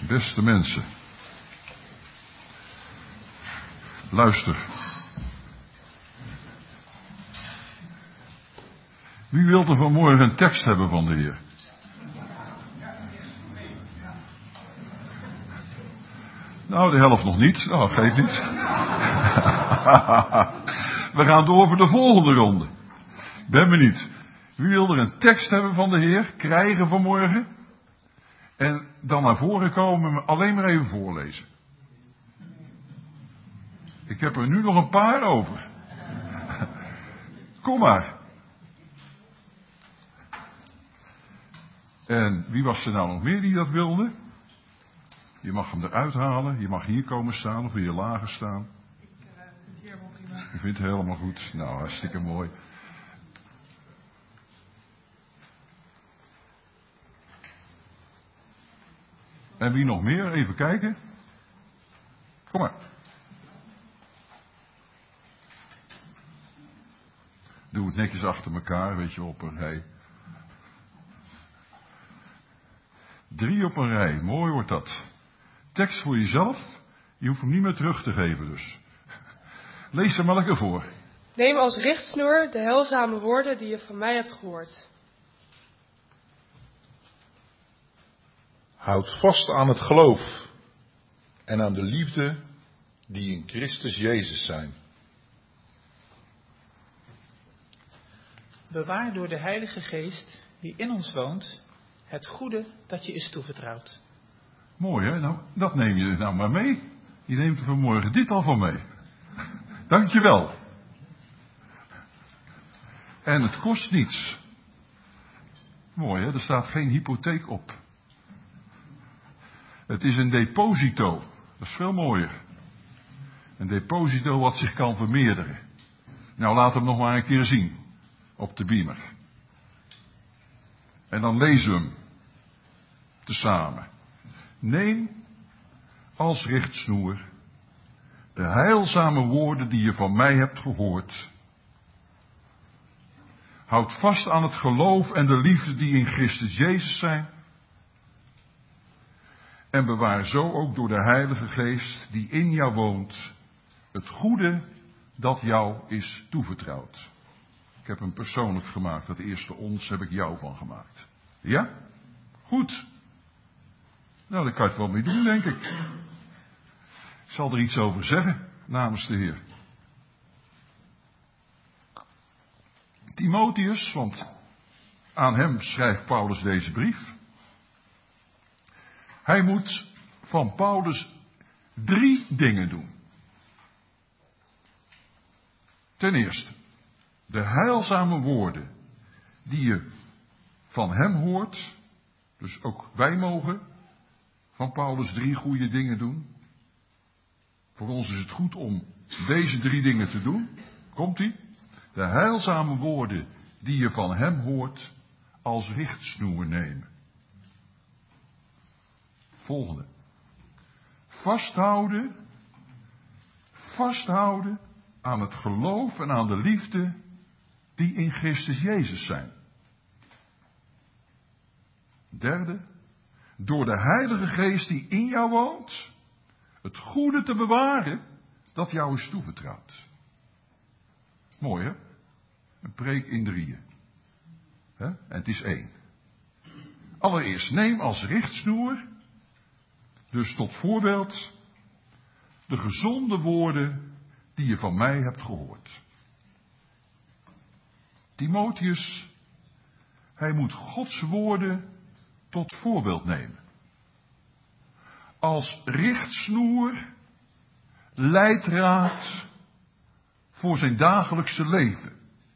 Beste mensen, luister. Wie wil er vanmorgen een tekst hebben van de Heer? Nou, de helft nog niet. Nou, geeft niet. We gaan door voor de volgende ronde. Ben benieuwd. Wie wil er een tekst hebben van de Heer? Krijgen vanmorgen? En dan naar voren komen en alleen maar even voorlezen. Ik heb er nu nog een paar over. Kom maar. En wie was er nou nog meer die dat wilde? Je mag hem eruit halen. Je mag hier komen staan of hier lager staan. Ik vind het hier helemaal prima. Je vindt het helemaal goed. Nou, hartstikke mooi. En wie nog meer? Even kijken. Kom maar. Doe het netjes achter elkaar, weet je, op een rij. 3 op een rij, mooi wordt dat. Tekst voor jezelf, je hoeft hem niet meer terug te geven dus. Lees er maar lekker voor. Neem als richtsnoer de heilzame woorden die je van mij hebt gehoord. Houd vast aan het geloof en aan de liefde die in Christus Jezus zijn. Bewaar door de Heilige Geest die in ons woont het goede dat je is toevertrouwd. Mooi hè, nou, dat neem je nou maar mee. Je neemt er vanmorgen dit al van mee. Dankjewel. En het kost niets. Mooi hè, er staat geen hypotheek op. Het is een deposito. Dat is veel mooier. Een deposito wat zich kan vermeerderen. Nou, laat hem nog maar een keer zien. Op de beamer. En dan lezen we hem. Tezamen. Neem als richtsnoer de heilzame woorden die je van mij hebt gehoord. Houd vast aan het geloof en de liefde die in Christus Jezus zijn. En bewaar zo ook door de Heilige Geest die in jou woont het goede dat jou is toevertrouwd. Ik heb hem persoonlijk gemaakt. Dat eerste ons heb ik jou van gemaakt. Ja? Goed. Nou, daar kan je het wel mee doen, denk ik. Ik zal er iets over zeggen namens de Heer. Timotheus, want aan hem schrijft Paulus deze brief. Hij moet van Paulus 3 dingen doen. Ten eerste, de heilzame woorden die je van hem hoort. Dus ook wij mogen van Paulus 3 goede dingen doen. Voor ons is het goed om deze 3 dingen te doen. Komt-ie? De heilzame woorden die je van hem hoort als richtsnoer nemen. Volgende. Vasthouden aan het geloof en aan de liefde die in Christus Jezus zijn. Derde. Door de Heilige Geest die in jou woont, het goede te bewaren dat jou is toevertrouwd. Mooi hè? Een preek in 3. En het is 1. Allereerst, neem als richtsnoer, dus tot voorbeeld, de gezonde woorden die je van mij hebt gehoord. Timotheus, hij moet Gods woorden tot voorbeeld nemen. Als richtsnoer, leidraad voor zijn dagelijkse leven.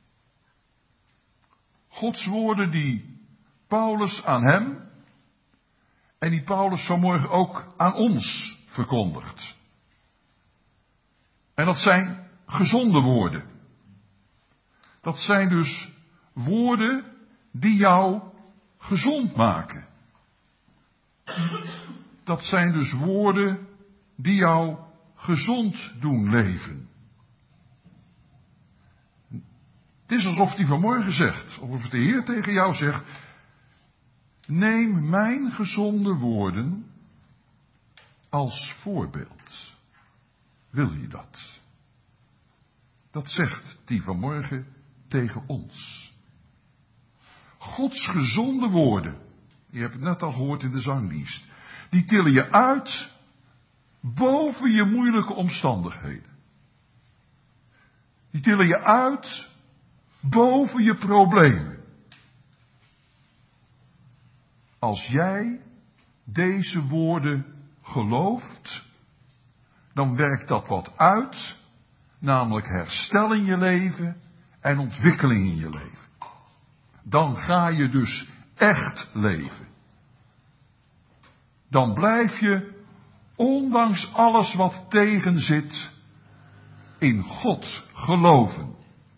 Gods woorden die Paulus aan hem en die Paulus vanmorgen ook aan ons verkondigt. En dat zijn gezonde woorden. Dat zijn dus woorden die jou gezond maken. Dat zijn dus woorden die jou gezond doen leven. Het is alsof hij vanmorgen zegt, of de Heer tegen jou zegt, neem mijn gezonde woorden als voorbeeld. Wil je dat? Dat zegt die vanmorgen tegen ons. Gods gezonde woorden, je hebt het net al gehoord in de zangdienst, die tillen je uit boven je moeilijke omstandigheden. Die tillen je uit boven je problemen. Als jij deze woorden gelooft, dan werkt dat wat uit, namelijk herstel in je leven en ontwikkeling in je leven. Dan ga je dus echt leven. Dan blijf je, ondanks alles wat tegen zit, in God geloven.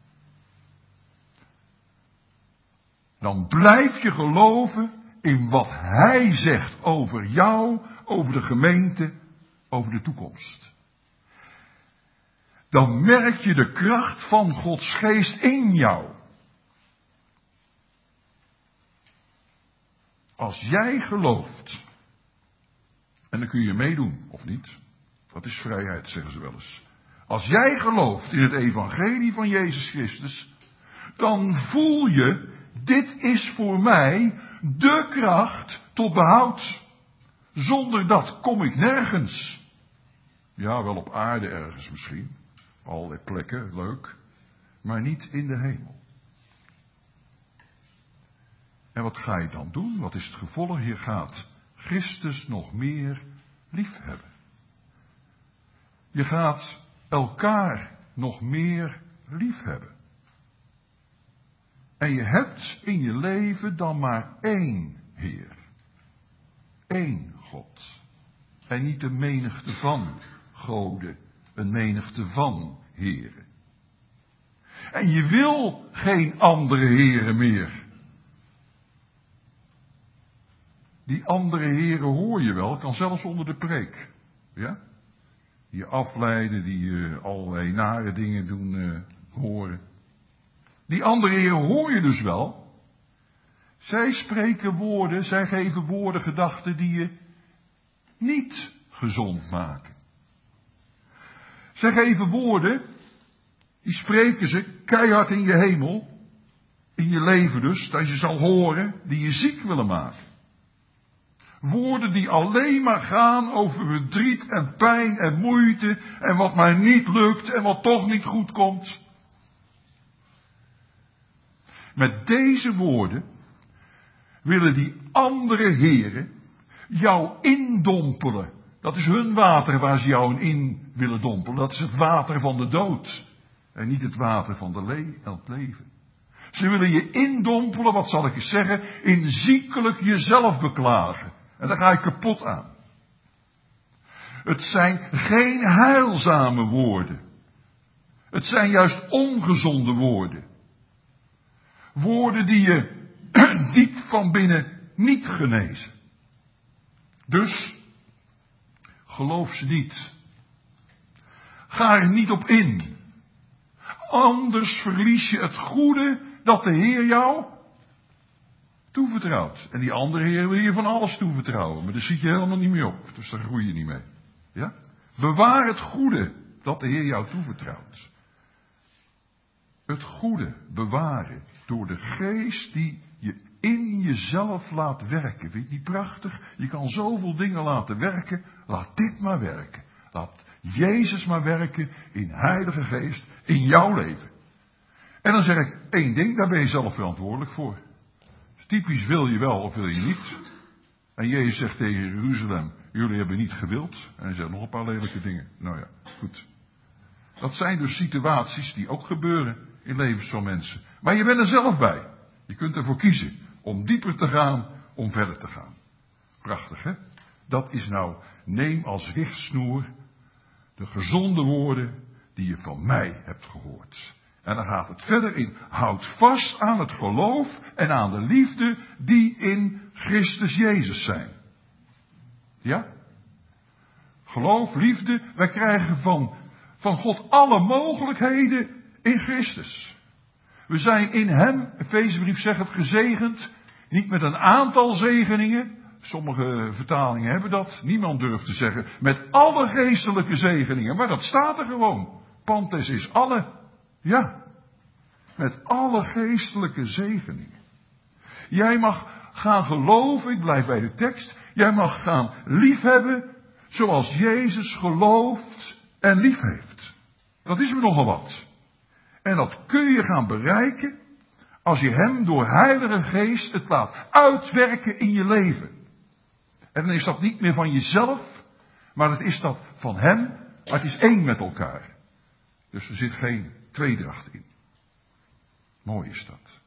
Dan blijf je geloven in wat Hij zegt over jou, over de gemeente, over de toekomst. Dan merk je de kracht van Gods geest in jou. Als jij gelooft, en dan kun je meedoen, of niet, dat is vrijheid, zeggen ze wel eens. Als jij gelooft in het evangelie van Jezus Christus, dan voel je, dit is voor mij de kracht tot behoud. Zonder dat kom ik nergens. Ja, wel op aarde ergens misschien. Allerlei plekken, leuk. Maar niet in de hemel. En wat ga je dan doen? Wat is het gevolg? Je gaat Christus nog meer liefhebben. Je gaat elkaar nog meer liefhebben. En je hebt in je leven dan maar één Heer. Eén God. En niet een menigte van goden. Een menigte van heren. En je wil geen andere heren meer. Die andere heren hoor je wel, kan zelfs onder de preek. Ja? Die je afleiden, die allerlei nare dingen doen horen. Die andere heren hoor je dus wel. Zij spreken woorden, zij geven woorden, gedachten die je niet gezond maken. Zij geven woorden, die spreken ze keihard in je hemel, in je leven dus, dat je zal horen, die je ziek willen maken. Woorden die alleen maar gaan over verdriet en pijn en moeite en wat maar niet lukt en wat toch niet goed komt. Met deze woorden willen die andere heren jou indompelen. Dat is hun water waar ze jou in willen dompelen. Dat is het water van de dood. En niet het water van het leven. Ze willen je indompelen, wat zal ik eens zeggen, in ziekelijk jezelf beklagen. En daar ga je kapot aan. Het zijn geen heilzame woorden. Het zijn juist ongezonde woorden. Woorden die je diep van binnen niet genezen. Dus, geloof ze niet. Ga er niet op in. Anders verlies je het goede dat de Heer jou toevertrouwt. En die andere Heer wil je van alles toevertrouwen. Maar daar zit je helemaal niet mee op. Dus daar groei je niet mee. Ja? Bewaar het goede dat de Heer jou toevertrouwt. Het goede bewaren door de geest die je in jezelf laat werken. Vind je het niet prachtig? Je kan zoveel dingen laten werken. Laat dit maar werken. Laat Jezus maar werken in Heilige Geest in jouw leven. En dan zeg ik één ding, daar ben je zelf verantwoordelijk voor. Typisch wil je wel of wil je niet. En Jezus zegt tegen Jeruzalem, jullie hebben niet gewild. En hij zegt nog een paar lelijke dingen. Nou ja, goed. Dat zijn dus situaties die ook gebeuren in levens van mensen. Maar je bent er zelf bij. Je kunt ervoor kiezen om dieper te gaan, om verder te gaan. Prachtig, hè? Dat is nou, neem als richtsnoer de gezonde woorden die je van mij hebt gehoord. En dan gaat het verder in, houd vast aan het geloof en aan de liefde die in Christus Jezus zijn. Ja? Geloof, liefde, wij krijgen van God alle mogelijkheden in Christus. We zijn in hem, Efezebrief zegt het, gezegend, niet met een aantal zegeningen, Sommige vertalingen hebben dat. Niemand durft te zeggen met alle geestelijke zegeningen. Maar dat staat er gewoon. Pantes is alle. Ja. Met alle geestelijke zegeningen. Jij mag gaan geloven, ik blijf bij de tekst. Jij mag gaan liefhebben zoals Jezus gelooft en lief heeft. Dat is me nogal wat. En dat kun je gaan bereiken als je hem door Heilige Geest het laat uitwerken in je leven. En dan is dat niet meer van jezelf, maar het is dat van hem, maar het is één met elkaar. Dus er zit geen tweedracht in. Mooi is dat.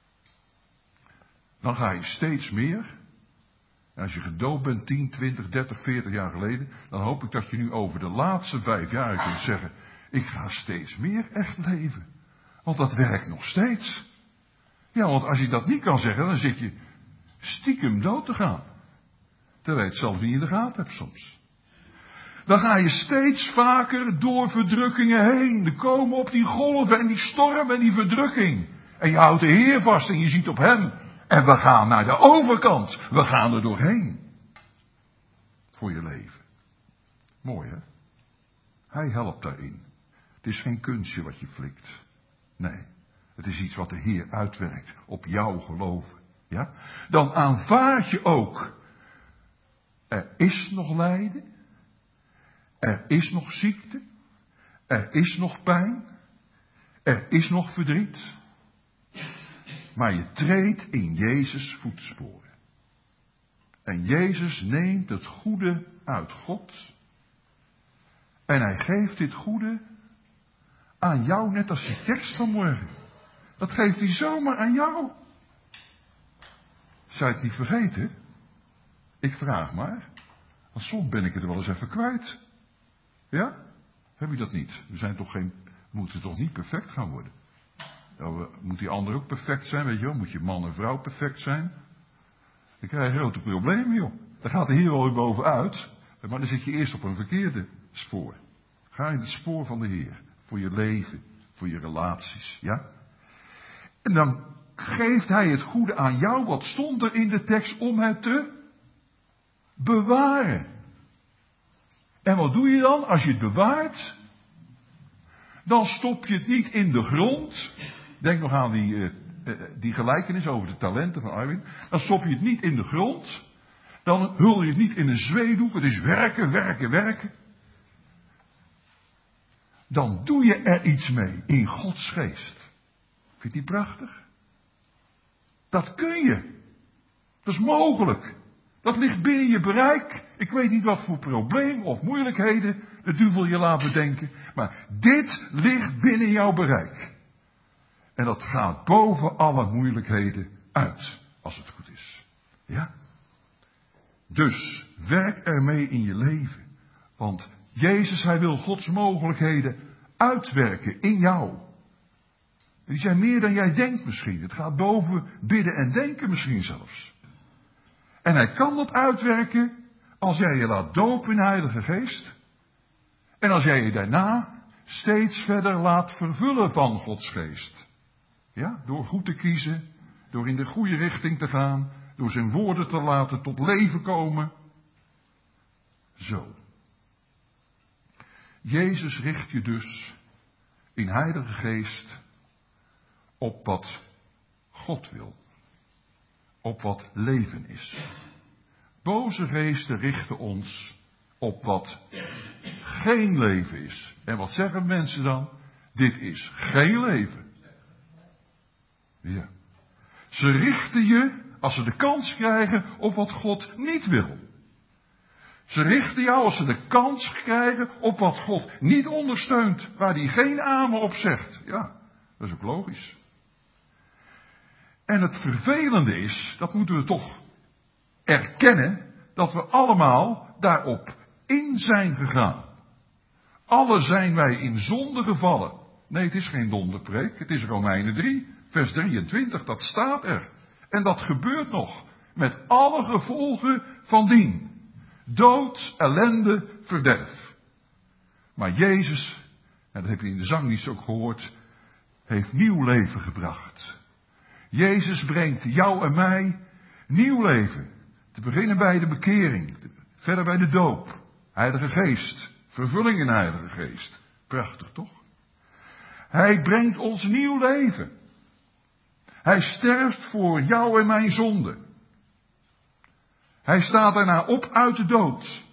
Dan ga je steeds meer. En als je gedoopt bent 10, 20, 30, 40 jaar geleden, dan hoop ik dat je nu over de laatste 5 jaar kunt zeggen, ik ga steeds meer echt leven. Want dat werkt nog steeds. Ja, want als je dat niet kan zeggen, dan zit je stiekem dood te gaan. Terwijl je het zelf niet in de gaten hebt soms. Dan ga je steeds vaker door verdrukkingen heen. Er komen op die golven en die storm en die verdrukking. En je houdt de Heer vast en je ziet op hem. En we gaan naar de overkant. We gaan er doorheen. Voor je leven. Mooi hè? Hij helpt daarin. Het is geen kunstje wat je flikt. Nee. Het is iets wat de Heer uitwerkt. Op jouw geloven. Ja? Dan aanvaard je ook. Er is nog lijden. Er is nog ziekte. Er is nog pijn. Er is nog verdriet. Maar je treedt in Jezus' voetsporen. En Jezus neemt het goede uit God. En hij geeft dit goede aan jou, net als die tekst van morgen. Dat geeft hij zomaar aan jou. Zou je het niet vergeten? Ik vraag maar. Want soms ben ik het wel eens even kwijt. Ja? Heb je dat niet? We moeten toch niet perfect gaan worden? Moet die ander ook perfect zijn, weet je wel? Moet je man en vrouw perfect zijn? Dan krijg je grote problemen, joh. Daar gaat de Heer wel weer bovenuit. Maar dan zit je eerst op een verkeerde spoor. Ga in het spoor van de Heer. Voor je leven. Voor je relaties. Ja? En dan geeft hij het goede aan jou. Wat stond er in de tekst om het te bewaren? En wat doe je dan als je het bewaart? Dan stop je het niet in de grond. Denk nog aan die gelijkenis over de talenten van Arwin. Dan stop je het niet in de grond. Dan hul je het niet in een zweedoek. Het is werken, werken, werken. Dan doe je er iets mee in Gods geest. Vind je die prachtig? Dat kun je. Dat is mogelijk. Dat ligt binnen je bereik. Ik weet niet wat voor probleem of moeilijkheden de duivel je laat bedenken. Maar dit ligt binnen jouw bereik. En dat gaat boven alle moeilijkheden uit. Als het goed is. Ja? Dus werk ermee in je leven. Want Jezus, hij wil Gods mogelijkheden uitwerken in jou. Die zijn meer dan jij denkt misschien. Het gaat boven bidden en denken misschien zelfs. En hij kan dat uitwerken als jij je laat dopen in de Heilige Geest. En als jij je daarna steeds verder laat vervullen van Gods Geest. Ja, door goed te kiezen, door in de goede richting te gaan, door zijn woorden te laten tot leven komen. Zo. Jezus richt je dus in Heilige Geest op wat God wil. Op wat leven is. Boze geesten richten ons op wat geen leven is. En wat zeggen mensen dan? Dit is geen leven. Ja. Ze richten je, als ze de kans krijgen, op wat God niet wil. Ze richten jou, als ze de kans krijgen, op wat God niet ondersteunt. Waar hij geen amen op zegt. Ja, dat is ook logisch. En het vervelende is, dat moeten we toch erkennen, dat we allemaal daarop in zijn gegaan. Alle zijn wij in zonde gevallen. Nee, het is geen donderpreek, het is Romeinen 3, vers 23, dat staat er. En dat gebeurt nog, met alle gevolgen van dien. Dood, ellende, verderf. Maar Jezus, en dat heb je in de zangdienst ook gehoord, heeft nieuw leven gebracht. Jezus brengt jou en mij nieuw leven. Te beginnen bij de bekering, verder bij de doop, Heilige Geest, vervulling in Heilige Geest. Prachtig toch? Hij brengt ons nieuw leven. Hij sterft voor jou en mijn zonde. Hij staat daarna op uit de dood.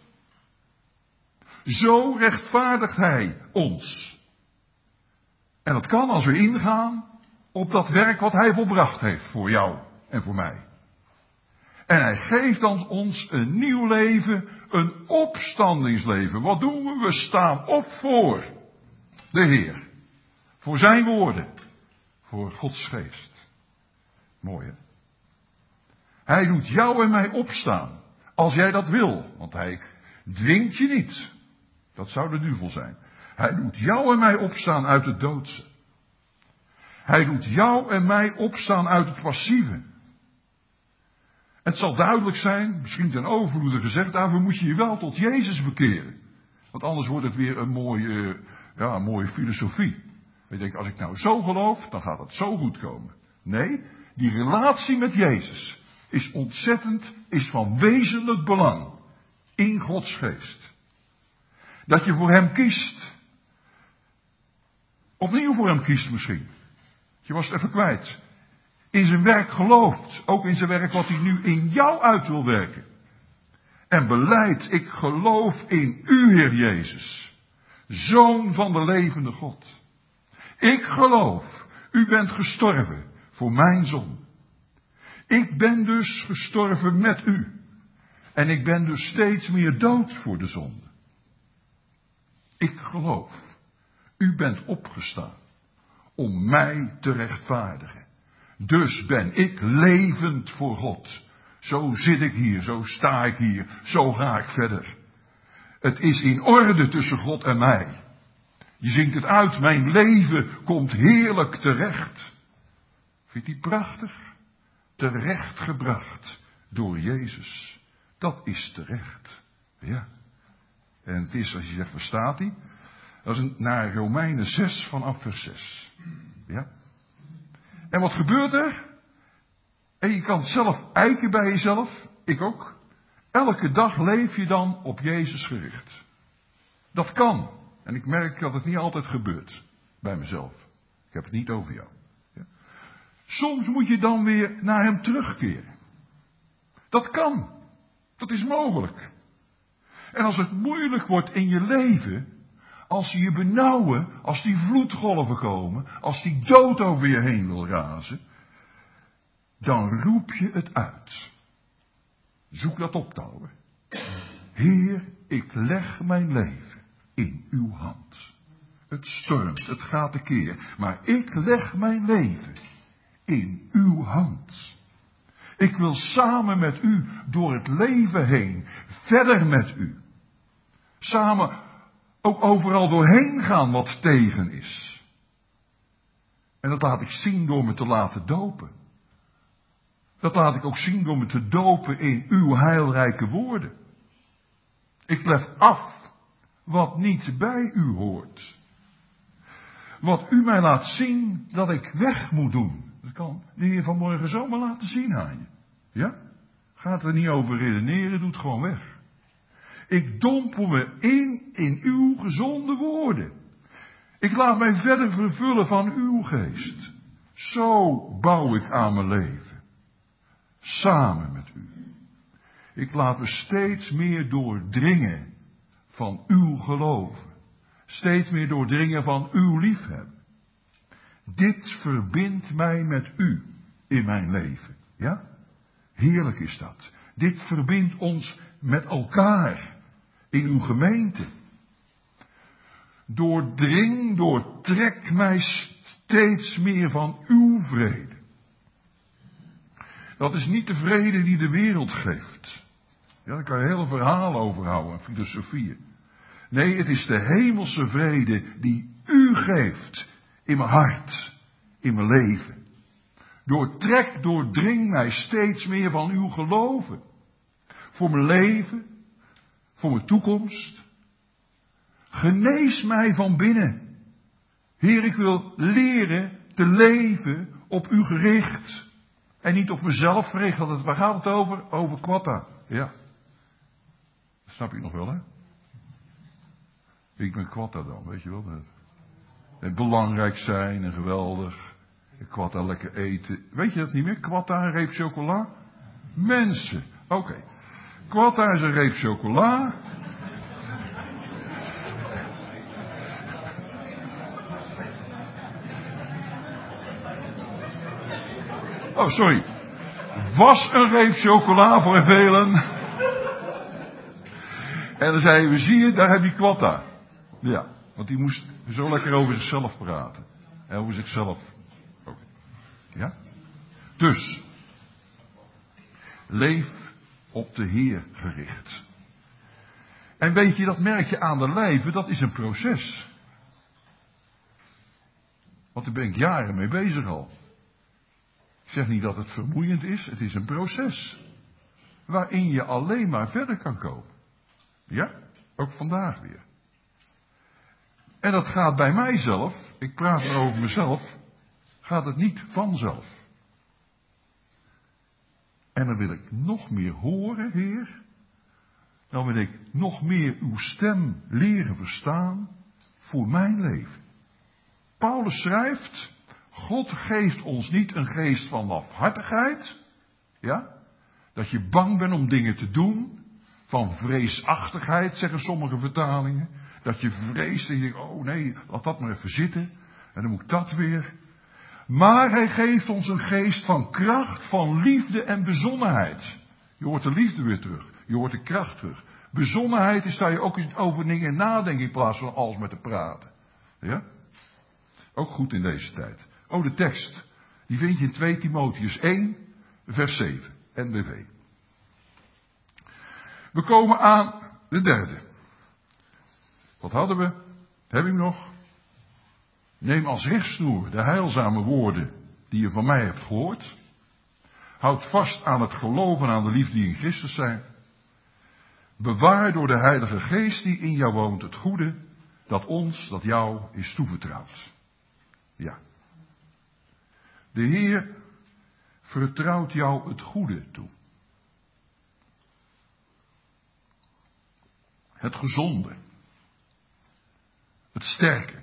Zo rechtvaardigt hij ons. En dat kan als we ingaan op dat werk wat hij volbracht heeft voor jou en voor mij. En hij geeft dan ons een nieuw leven, een opstandingsleven. Wat doen we? We staan op voor de Heer. Voor zijn woorden. Voor Gods geest. Mooi hè? Hij doet jou en mij opstaan. Als jij dat wil. Want hij dwingt je niet. Dat zou de duivel zijn. Hij doet jou en mij opstaan uit het doodse. Hij doet jou en mij opstaan uit het passieve. Het zal duidelijk zijn, misschien ten overvloede gezegd, daarvoor moet je je wel tot Jezus bekeren. Want anders wordt het weer een mooie filosofie. Je denkt, als ik nou zo geloof, dan gaat het zo goed komen. Nee, die relatie met Jezus is ontzettend, is van wezenlijk belang in Gods geest. Dat je voor hem kiest. Opnieuw voor hem kiest misschien. Je was het even kwijt. In zijn werk gelooft. Ook in zijn werk wat hij nu in jou uit wil werken. En beleidt, ik geloof in u, Heer Jezus. Zoon van de levende God. Ik geloof, u bent gestorven voor mijn zonde. Ik ben dus gestorven met u. En ik ben dus steeds meer dood voor de zonde. Ik geloof, u bent opgestaan om mij te rechtvaardigen. Dus ben ik levend voor God. Zo zit ik hier, zo sta ik hier, zo ga ik verder. Het is in orde tussen God en mij. Je zingt het uit, mijn leven komt heerlijk terecht. Vindt u prachtig? Terechtgebracht door Jezus. Dat is terecht. Ja. En het is, als je zegt, waar staat hij? Dat is naar Romeinen 6 vanaf vers 6. Ja. En wat gebeurt er? En je kan zelf eiken bij jezelf. Ik ook. Elke dag leef je dan op Jezus gericht. Dat kan. En ik merk dat het niet altijd gebeurt. Bij mezelf. Ik heb het niet over jou. Ja. Soms moet je dan weer naar hem terugkeren. Dat kan. Dat is mogelijk. En als het moeilijk wordt in je leven, als ze je benauwen, als die vloedgolven komen, als die dood over je heen wil razen, dan roep je het uit. Zoek dat op, Douwe. Heer, ik leg mijn leven in uw hand. Het stormt, het gaat tekeer, maar ik leg mijn leven in uw hand. Ik wil samen met u door het leven heen, verder met u. Samen ook overal doorheen gaan wat tegen is. En dat laat ik zien door me te laten dopen. Dat laat ik ook zien door me te dopen in uw heilrijke woorden. Ik leg af wat niet bij u hoort. Wat u mij laat zien dat ik weg moet doen. Dat kan de Heer vanmorgen zomaar laten zien aan je. Ja? Gaat er niet over redeneren, doet gewoon weg. Ik dompel me in uw gezonde woorden. Ik laat mij verder vervullen van uw geest. Zo bouw ik aan mijn leven. Samen met u. Ik laat me steeds meer doordringen van uw geloven. Steeds meer doordringen van uw liefhebben. Dit verbindt mij met u in mijn leven. Ja? Heerlijk is dat. Dit verbindt ons met elkaar in uw gemeente. Doortrek mij steeds meer van uw vrede. Dat is niet de vrede die de wereld geeft. Ja, daar kan je hele verhalen over houden, filosofieën. Nee, het is de hemelse vrede die u geeft in mijn hart, in mijn leven. Doordring mij steeds meer van uw geloven. Voor mijn leven, voor mijn toekomst. Genees mij van binnen. Heer, ik wil leren te leven op u gericht. En niet op mezelf gericht. Waar gaat het over? Over Quatta. Ja. Dat snap je nog wel, hè? Ik ben kwatta dan, weet je wel. En belangrijk zijn en geweldig. En kwatta lekker eten. Weet je dat niet meer? Kwatta, een reep chocola? Mensen. Oké. Kwatta is een reep chocola. Oh, sorry. Was een reep chocola voor velen. En dan zei we, zie je, daar heb je kwatta. Ja, want die moest zo lekker over zichzelf praten. En over zichzelf. Okay. Ja? Dus, leef op de Heer gericht. En weet je, dat merk je aan de lijve, dat is een proces. Want daar ben ik jaren mee bezig al. Ik zeg niet dat het vermoeiend is, het is een proces. Waarin je alleen maar verder kan komen. Ja, ook vandaag weer. En dat gaat bij mijzelf, ik praat er over mezelf, gaat het niet vanzelf. En dan wil ik nog meer horen, Heer. Dan wil ik nog meer uw stem leren verstaan voor mijn leven. Paulus schrijft, God geeft ons niet een geest van lafhartigheid. Ja? Dat je bang bent om dingen te doen. Van vreesachtigheid, zeggen sommige vertalingen. Dat je vreest en je denkt, oh nee, laat dat maar even zitten. En dan moet ik dat weer. Maar hij geeft ons een geest van kracht, van liefde en bezonnenheid. Je hoort de liefde weer terug. Je hoort de kracht terug. Bezonnenheid is dat je ook eens over dingen nadenkt in plaats van alles met te praten. Ja? Ook goed in deze tijd. Oh, de tekst. Die vind je in 2 Timotheüs 1, vers 7. NBV. We komen aan de derde. Wat hadden we? Heb ik nog? Neem als richtsnoer de heilzame woorden die je van mij hebt gehoord. Houd vast aan het geloof en aan de liefde die in Christus zijn. Bewaar door de Heilige Geest die in jou woont het goede dat jou is toevertrouwd. Ja. De Heer vertrouwt jou het goede toe. Het gezonde. Het sterke.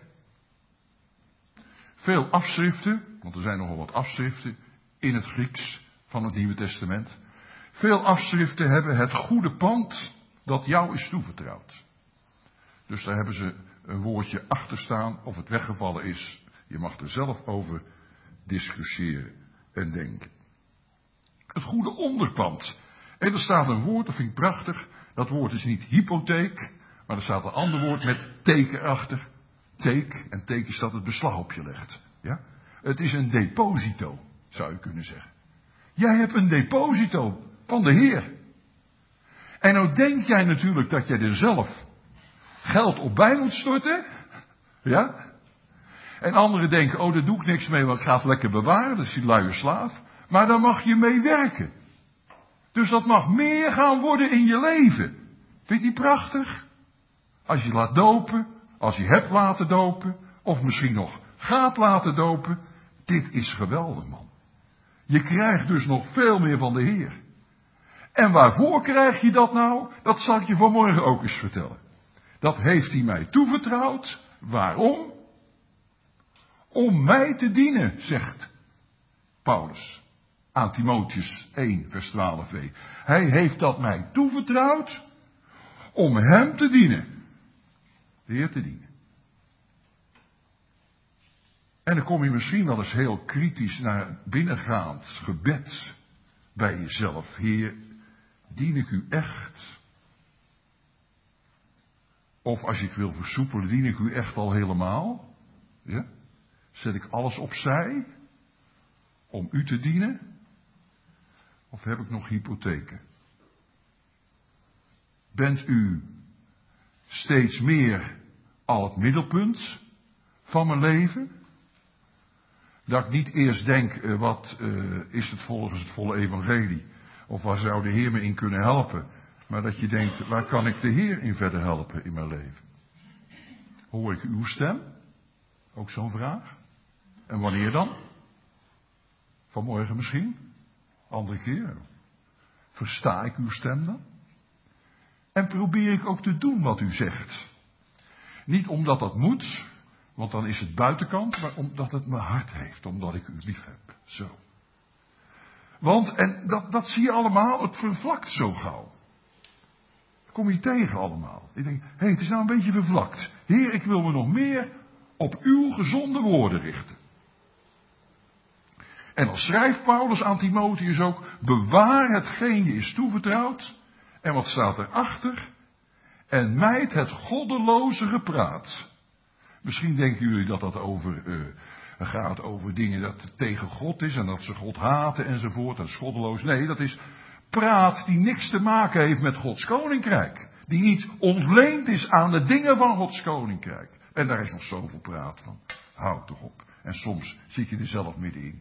Veel afschriften, want er zijn nogal wat afschriften in het Grieks van het Nieuwe Testament. Veel afschriften hebben het goede pand dat jou is toevertrouwd. Dus daar hebben ze een woordje achter staan of het weggevallen is. Je mag er zelf over discussiëren en denken. Het goede onderpand. En er staat een woord, dat vind ik prachtig. Dat woord is niet hypotheek, maar er staat een ander woord met teken achter. Teek, en teken is dat het beslag op je legt. Ja? Het is een deposito, zou je kunnen zeggen. Jij hebt een deposito van de Heer. En nou denk jij natuurlijk dat jij er zelf geld op bij moet storten. Ja? En anderen denken, oh daar doe ik niks mee, want ik ga het lekker bewaren. Dat is die luie slaaf. Maar daar mag je mee werken. Dus dat mag meer gaan worden in je leven. Vind je die prachtig? Als je laat dopen, als je hebt laten dopen, of misschien nog gaat laten dopen. Dit is geweldig, man. Je krijgt dus nog veel meer van de Heer. En waarvoor krijg je dat nou? Dat zal ik je vanmorgen ook eens vertellen. Dat heeft hij mij toevertrouwd. Waarom? Om mij te dienen, zegt Paulus aan Timotheüs 1, vers 12b. Hij heeft dat mij toevertrouwd om hem te dienen. De Heer te dienen. En dan kom je misschien wel eens heel kritisch naar binnengaand gebed bij jezelf. Heer, dien ik u echt? Of als je het wil versoepelen, dien ik u echt al helemaal? Ja? Zet ik alles opzij om u te dienen? Of heb ik nog hypotheken? Bent u steeds meer al het middelpunt van mijn leven? Dat ik niet eerst denk, wat is het volgens het volle evangelie? Of waar zou de Heer me in kunnen helpen? Maar dat je denkt, waar kan ik de Heer in verder helpen in mijn leven? Hoor ik uw stem? Ook zo'n vraag. En wanneer dan? Vanmorgen misschien? Andere keer? Versta ik uw stem dan? En probeer ik ook te doen wat u zegt. Niet omdat dat moet, want dan is het buitenkant, maar omdat het mijn hart heeft, omdat ik u lief heb. Zo. Want, en dat zie je allemaal, het vervlakt zo gauw. Kom je tegen allemaal. Ik denk, hé, het is nou een beetje vervlakt. Heer, ik wil me nog meer op uw gezonde woorden richten. En dan schrijft Paulus aan Timotheus ook, bewaar hetgeen je is toevertrouwd. En wat staat erachter? En mijd het goddeloze gepraat. Misschien denken jullie dat dat gaat over dingen dat tegen God is en dat ze God haten enzovoort. Dat is goddeloos. Nee, dat is praat die niks te maken heeft met Gods koninkrijk. Die niet ontleend is aan de dingen van Gods koninkrijk. En daar is nog zoveel praat van. Houd toch op. En soms zit je er zelf middenin.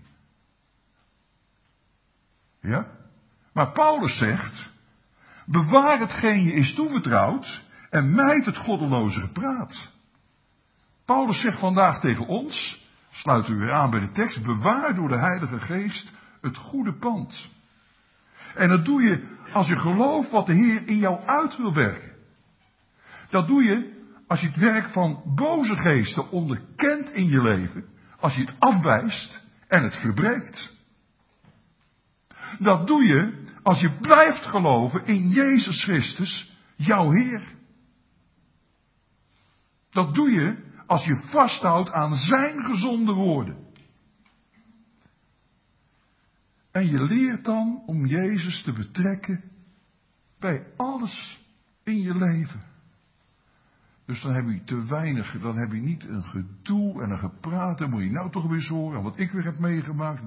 Ja? Maar Paulus zegt, bewaar hetgeen je is toevertrouwd en mijd het goddeloze gepraat. Paulus zegt vandaag tegen ons, sluit u weer aan bij de tekst, bewaar door de Heilige Geest het goede pand. En dat doe je als je gelooft wat de Heer in jou uit wil werken. Dat doe je als je het werk van boze geesten onderkent in je leven, als je het afwijst en het verbreekt. Dat doe je als je blijft geloven in Jezus Christus, jouw Heer. Dat doe je als je vasthoudt aan zijn gezonde woorden. En je leert dan om Jezus te betrekken bij alles in je leven. Dus dan heb je te weinig, dan heb je niet een gedoe en een gepraat. Dan moet je nou toch weer eens horen wat ik weer heb meegemaakt.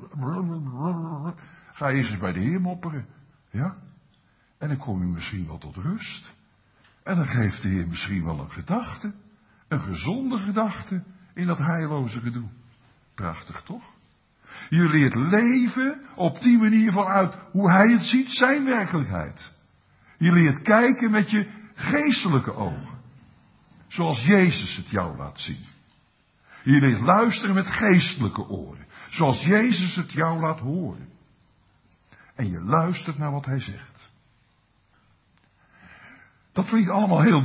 Ga eerst eens bij de Heer mopperen. Ja? En dan kom je misschien wel tot rust. En dan geeft de Heer misschien wel een gedachte. Een gezonde gedachte in dat heilloze gedoe. Prachtig toch? Je leert leven op die manier vanuit hoe hij het ziet, zijn werkelijkheid. Je leert kijken met je geestelijke ogen. Zoals Jezus het jou laat zien. Je leert luisteren met geestelijke oren. Zoals Jezus het jou laat horen. En je luistert naar wat hij zegt. Dat vind ik allemaal heel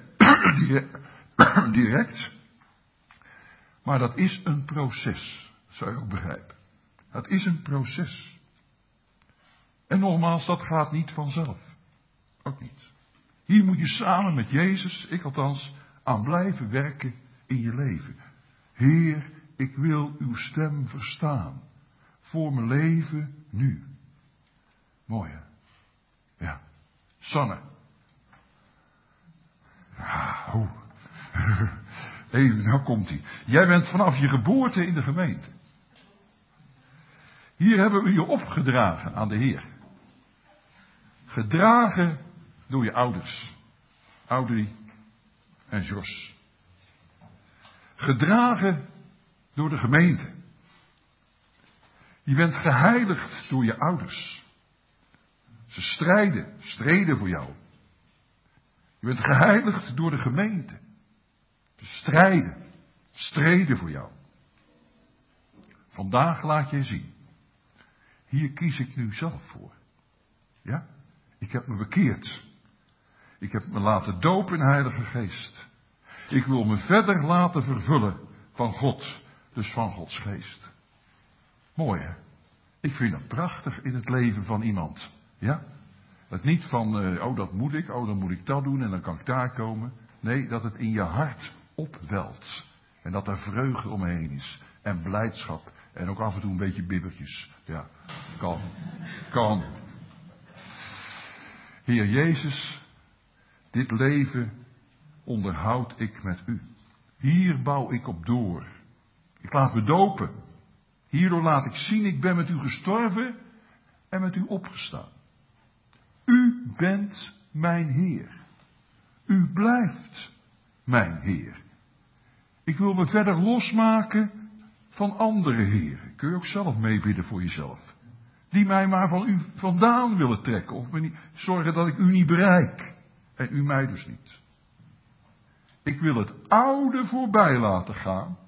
direct. Maar dat is een proces. Zou je ook begrijpen. Het is een proces. En nogmaals, dat gaat niet vanzelf. Ook niet. Hier moet je samen met Jezus, ik althans, aan blijven werken in je leven. Heer, ik wil uw stem verstaan. Voor mijn leven nu. Mooi hè? Ja. Sanne. Even, nou komt ie. Jij bent vanaf je geboorte in de gemeente. Hier hebben we je opgedragen aan de Heer. Gedragen door je ouders. Audrey en Jos. Gedragen door de gemeente. Je bent geheiligd door je ouders. Ze streden voor jou. Je bent geheiligd door de gemeente. Ze streden voor jou. Vandaag laat je zien. Hier kies ik nu zelf voor. Ja? Ik heb me bekeerd. Ik heb me laten dopen in de Heilige Geest. Ik wil me verder laten vervullen van God. Dus van Gods Geest. Mooi hè? Ik vind dat prachtig in het leven van iemand. Ja? Het niet van, dat moet ik, dan moet ik dat doen en dan kan ik daar komen. Nee, dat het in je hart opwelt. En dat er vreugde omheen is. En blijdschap. En ook af en toe een beetje bibbertjes. Ja, kan. Heer Jezus, dit leven onderhoud ik met u. Hier bouw ik op door. Ik laat me dopen. Hierdoor laat ik zien, ik ben met u gestorven en met u opgestaan. U bent mijn Heer. U blijft mijn Heer. Ik wil me verder losmaken van andere heren. Kun je ook zelf meebidden voor jezelf. Die mij maar van u vandaan willen trekken. Of me niet, zorgen dat ik u niet bereik. En u mij dus niet. Ik wil het oude voorbij laten gaan.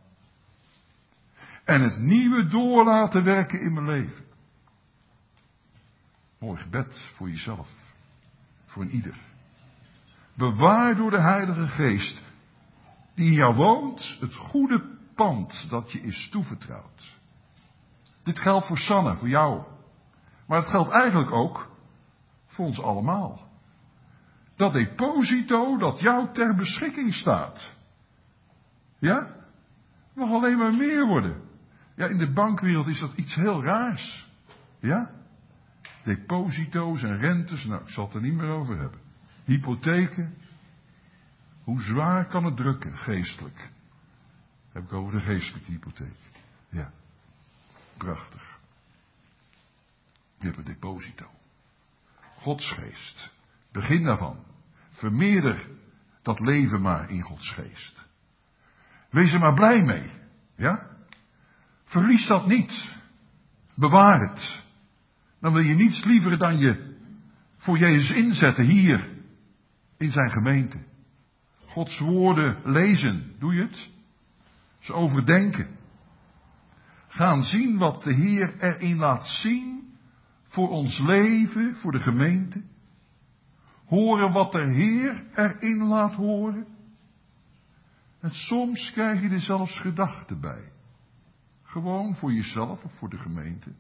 En het nieuwe door laten werken in mijn leven. Mooi gebed voor jezelf. Voor een ieder. Bewaar door de Heilige Geest, die in jou woont, het goede pand dat je is toevertrouwd. Dit geldt voor Sanne, voor jou. Maar het geldt eigenlijk ook voor ons allemaal. Dat deposito dat jou ter beschikking staat. Ja? Mag alleen maar meer worden. Ja, in de bankwereld is dat iets heel raars. Ja? Deposito's en rentes, nou, ik zal het er niet meer over hebben. Hypotheken. Hoe zwaar kan het drukken, geestelijk? Heb ik over de geestelijke hypotheek. Ja. Prachtig. Je hebt een deposito. Gods geest. Begin daarvan. Vermeerder dat leven maar in Gods geest. Wees er maar blij mee. Ja? Verlies dat niet. Bewaar het. Dan wil je niets liever dan je voor Jezus inzetten hier in zijn gemeente. Gods woorden lezen. Doe je het? Ze overdenken. Gaan zien wat de Heer erin laat zien voor ons leven, voor de gemeente. Horen wat de Heer erin laat horen. En soms krijg je er zelfs gedachten bij. Gewoon voor jezelf of voor de gemeente.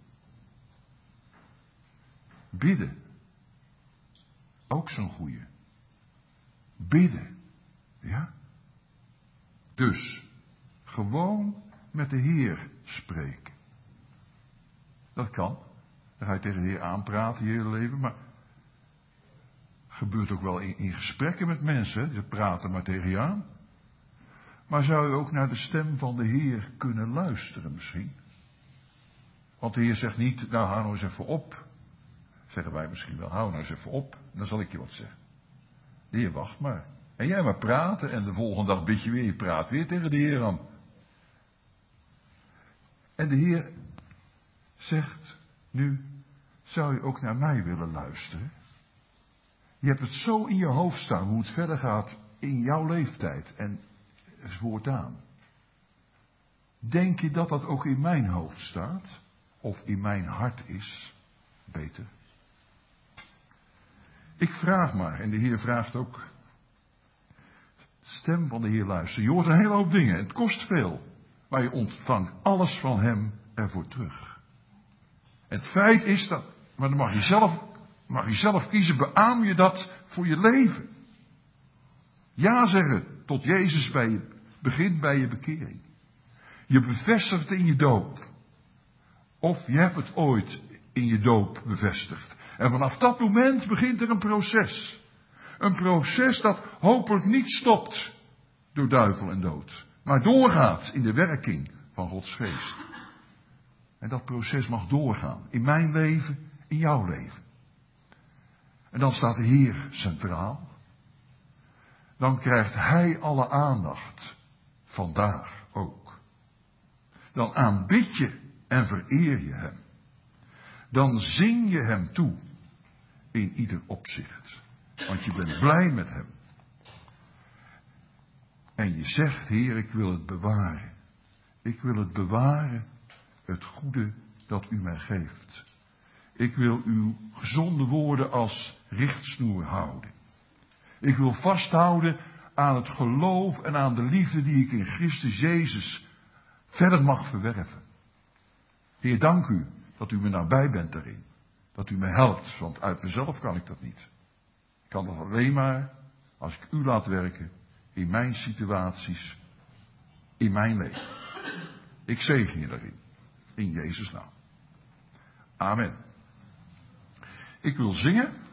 Bidden. Ook zo'n goeie. Bidden. Ja? Dus, gewoon met de Heer spreken. Dat kan. Dan ga je tegen de Heer aanpraten je hele leven, maar gebeurt ook wel in gesprekken met mensen. Ze praten maar tegen je aan. Maar zou je ook naar de stem van de Heer kunnen luisteren misschien? Want de Heer zegt niet, nou hou nou eens even op. Zeggen wij misschien wel, hou nou eens even op. Dan zal ik je wat zeggen. De Heer wacht maar. En jij maar praten en de volgende dag bid je weer. Je praat weer tegen de Heer aan. En de Heer zegt nu, zou je ook naar mij willen luisteren? Je hebt het zo in je hoofd staan hoe het verder gaat in jouw leeftijd en voortaan. Denk je dat dat ook in mijn hoofd staat? Of in mijn hart is? Beter. Ik vraag maar, en de Heer vraagt ook. Stem van de Heer luisteren. Je hoort een hele hoop dingen. Het kost veel. Maar je ontvangt alles van Hem ervoor terug. Het feit is dat, maar dan mag je zelf kiezen, beaam je dat voor je leven. Ja zeggen tot Jezus begint bij je bekering. Je bevestigt in je doop. Of je hebt het ooit in je doop bevestigd. En vanaf dat moment begint er een proces. Een proces dat hopelijk niet stopt door duivel en dood. Maar doorgaat in de werking van Gods geest. En dat proces mag doorgaan. In mijn leven, in jouw leven. En dan staat de Heer centraal. Dan krijgt Hij alle aandacht. Vandaag ook. Dan aanbid je en vereer je Hem. Dan zing je Hem toe. In ieder opzicht. Want je bent blij met Hem. En je zegt, Heer, ik wil het bewaren. Ik wil het bewaren, het goede dat U mij geeft. Ik wil Uw gezonde woorden als richtsnoer houden. Ik wil vasthouden aan het geloof en aan de liefde die ik in Christus Jezus verder mag verwerven. Heer, dank U dat U me nabij bent daarin. Dat U me helpt, want uit mezelf kan ik dat niet. Ik kan dat alleen maar als ik U laat werken in mijn situaties, in mijn leven. Ik zegen je daarin. In Jezus' naam. Amen. Ik wil zingen.